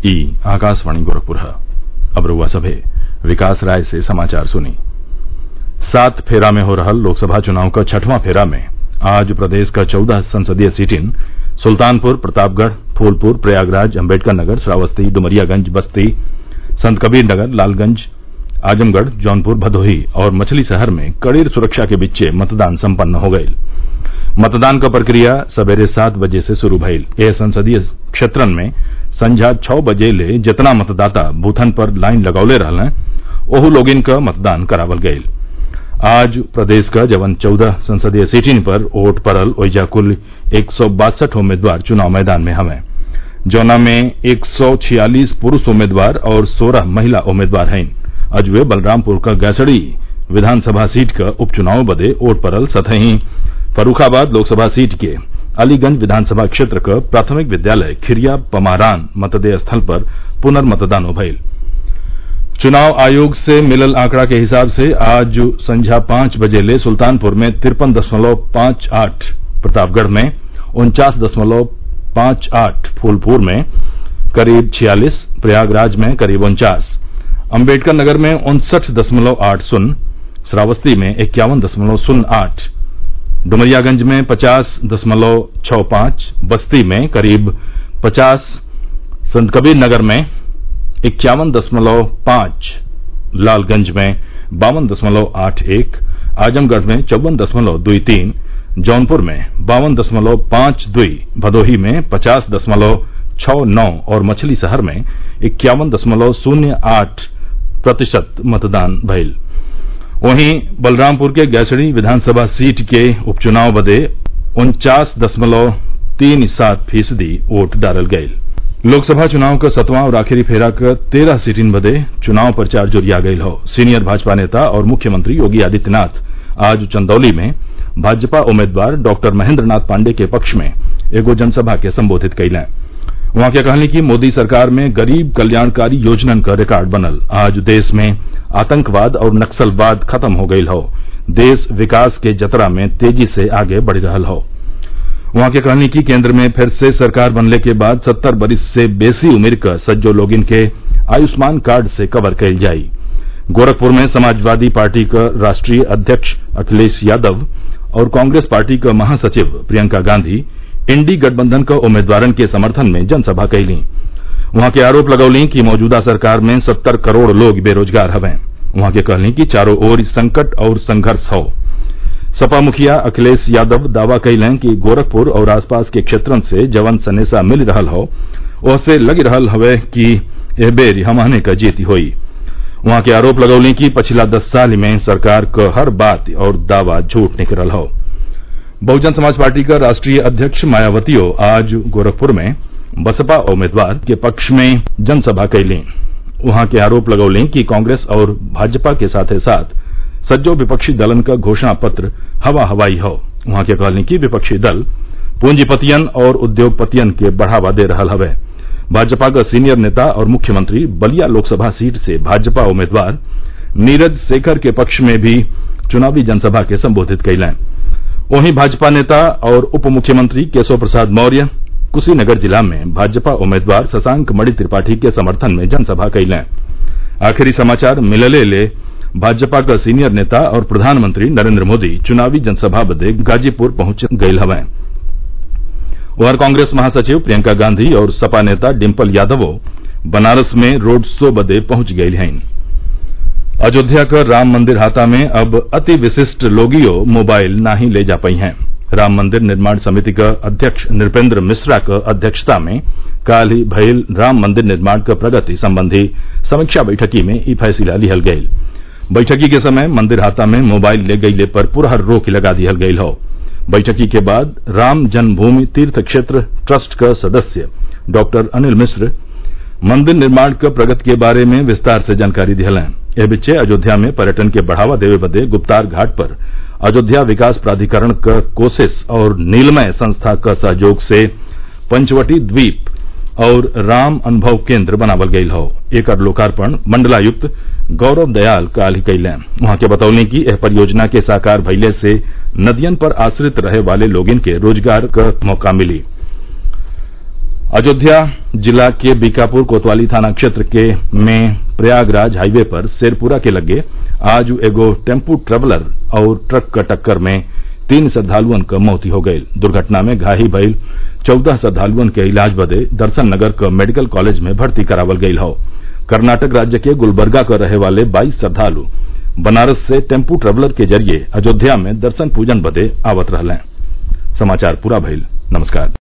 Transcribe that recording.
ई आकाशवाणी गोरखपुर है। अब रुआ सभे विकास राय से समाचार सुनी। 7 फेरा में हो रहल लोकसभा चुनाव का 6वां फेरा में आज प्रदेश का 14 संसदीय सीटिन सुल्तानपुर, प्रतापगढ़, फूलपुर, प्रयागराज, अम्बेडकर नगर, श्रावस्ती, डुमरियागंज, बस्ती, संतकबीर नगर, लालगंज, आजमगढ़, जौनपुर, भदोही और मछली शहर में कड़ी सुरक्षा के बीच मतदान सम्पन्न हो गयी। मतदान का प्रक्रिया सवेरे 7 बजे से शुरू भइल। यह संसदीय क्षेत्रन में संझा 6 बजे ले जितना मतदाता बूथन पर लाइन लगौले रहल ओहू लोगिन का मतदान करावल गयी। आज प्रदेश का जवन 14 संसदीय सीटिन पर वोट पड़ल ओइजा कुल 162 उम्मीदवार चुनाव मैदान में हवें, जौना में 146 पुरुष उम्मीदवार और 16 महिला उम्मीदवार हैं। अजवे बलरामपुर का गैसड़ी विधानसभा सीट का उपचुनाव बदे वोट पड़ल। सतही फर्रुखाबाद लोकसभा सीट के अलीगंज विधानसभा क्षेत्र का प्राथमिक विद्यालय खिरिया पमारान मतदेय स्थल पर पुनर्मतदान भइल। चुनाव आयोग से मिलल आंकड़ा के हिसाब से आज संझा 5 बजे ले सुल्तानपुर में 53.58, प्रतापगढ़ में 49.58, फूलपुर में करीब 46, प्रयागराज में करीब 49, अम्बेडकर नगर में 59.80, श्रावस्ती में 51.08, डुमरियागंज में 50.65, बस्ती में करीब 50, संतकबीर नगर में 51.5, लालगंज में 52.81, आजमगढ़ में 54.23, जौनपुर में 52.52, भदोही में 50.69 और मछली शहर में 51.08% मतदान भइल। वहीं बलरामपुर के गैसड़ी विधानसभा सीट के उपचुनाव बदे 49.37% वोट डालल गयी। लोकसभा चुनाव का 7वां और आखिरी फेरा का 13 सीटिन बदे चुनाव प्रचार जोरिया गयल हो। सीनियर भाजपा नेता और मुख्यमंत्री योगी आदित्यनाथ आज चंदौली में भाजपा उम्मीदवार डॉक्टर महेंद्र नाथ पांडे के पक्ष में एगो जनसभा के संबोधित कैलें। वहां के कहनी कि मोदी सरकार में गरीब कल्याणकारी योजनन का रिकॉर्ड बनल। आज देश में आतंकवाद और नक्सलवाद खत्म हो गयल हो। देश विकास के जतरा में तेजी से आगे बढ़ रहल हो। वहां के कहनी कि केंद्र में फिर से सरकार बनले के बाद 70 बरिस से बेसी उम्र का सज्जो लोगिन के आयुष्मान कार्ड से कवर कैल जाई। गोरखपुर में समाजवादी पार्टी का राष्ट्रीय अध्यक्ष अखिलेश यादव और कांग्रेस पार्टी का महासचिव प्रियंका गांधी इंडी गठबंधन का उम्मीदवारन के समर्थन में जनसभा कैली। वहां के आरोप लगौली कि मौजूदा सरकार में 70 करोड़ लोग बेरोजगार हवें। वहां के कहली कि चारों ओर संकट और संघर्ष हो। सपा मुखिया अखिलेश यादव दावा कैलें कि गोरखपुर और आसपास के क्षेत्रन से जवन सनेसा मिल रहल हो ओसे लगी रहल हवे कि एह बेर हमहने का जीती होई। वहां के आरोप लगौली कि पिछला 10 साल में सरकार का हर बात और दावा झूठ निकलल हो। बहुजन समाज पार्टी का राष्ट्रीय अध्यक्ष मायावतियो आज गोरखपुर में बसपा उम्मीदवार के पक्ष में जनसभा कैली। वहां के आरोप लगौली कि कांग्रेस और भाजपा के साथ सज्जो विपक्षी दलन का घोषणा पत्र हवा हवाई हो। वहां के कहनी कि विपक्षी दल पूंजीपतियन और उद्योगपतियन के बढ़ावा दे रहल हवे। भाजपा का सीनियर नेता और मुख्यमंत्री बलिया लोकसभा सीट से भाजपा उम्मीदवार नीरज शेखर के पक्ष में भी चुनावी जनसभा के संबोधित कैलें। वहीं भाजपा नेता और उप मुख्यमंत्री केशव प्रसाद मौर्य कुशीनगर जिला में भाजपा उम्मीदवार शशांक मणि त्रिपाठी के समर्थन में जनसभा कैलें। आखिरी समाचार मिलले ले भाजपा का सीनियर नेता और प्रधानमंत्री नरेंद्र मोदी चुनावी जनसभा बदे गाजीपुर पहुंच गये हवें। उधर कांग्रेस महासचिव प्रियंका गांधी और सपा नेता डिम्पल यादवो बनारस में रोड शो बदे पहुंच गये हैं। अयोध्या का राम मंदिर हाता में अब अति विशिष्ट लोगियो मोबाइल नहीं ले जा पाई हैं। राम मंदिर निर्माण समिति का अध्यक्ष नृपेंद्र मिश्रा का अध्यक्षता में काल ही भइल राम मंदिर निर्माण का प्रगति संबंधी समीक्षा बैठकी में ई फैसला लिहल गयल। बैठकी के समय मंदिर हाता में मोबाइल ले गईले पर पुरहर रोक लगा दिहल गयल हो। बैठकी के बाद राम जन्मभूमि तीर्थ क्षेत्र ट्रस्ट का सदस्य डॉक्टर अनिल मिश्र मंदिर निर्माण का प्रगति के बारे में विस्तार से जानकारी दिहलें। यह बिच्चे अयोध्या में पर्यटन के बढ़ावा देवे बदे गुप्तार घाट पर अयोध्या विकास प्राधिकरण का कोशिश और नीलमय संस्था का सहयोग से पंचवटी द्वीप और राम अनुभव केंद्र बनावल गयल हो। एकर लोकार्पण मंडलायुक्त गौरव दयाल काल ही कैलें। वहां के बतौनी कि यह परियोजना के साकार भइले से नदियन पर आश्रित रहे वाले लोगिन के रोजगार का मौका मिली। अयोध्या जिला के बीकापुर कोतवाली थाना क्षेत्र में प्रयागराज हाईवे पर शेरपुरा के लगे आज एगो टेम्पू ट्रेवलर और ट्रक क टक्कर में 3 श्रद्वालुअन क मौत हो गईल। दुर्घटना में घायल भइल 14 श्रद्वालुअन के इलाज बदे दर्शन नगर क मेडिकल कॉलेज में भर्ती करावल गईल हौ। कर्नाटक राज्य के गुलबर्गा क रहे वाले 22 श्रद्वालु बनारस से टेम्पू ट्रेवलर के जरिए अयोध्या में दर्शन पूजन बदे आवत रहलें। समाचार पूरा भइल। नमस्कार।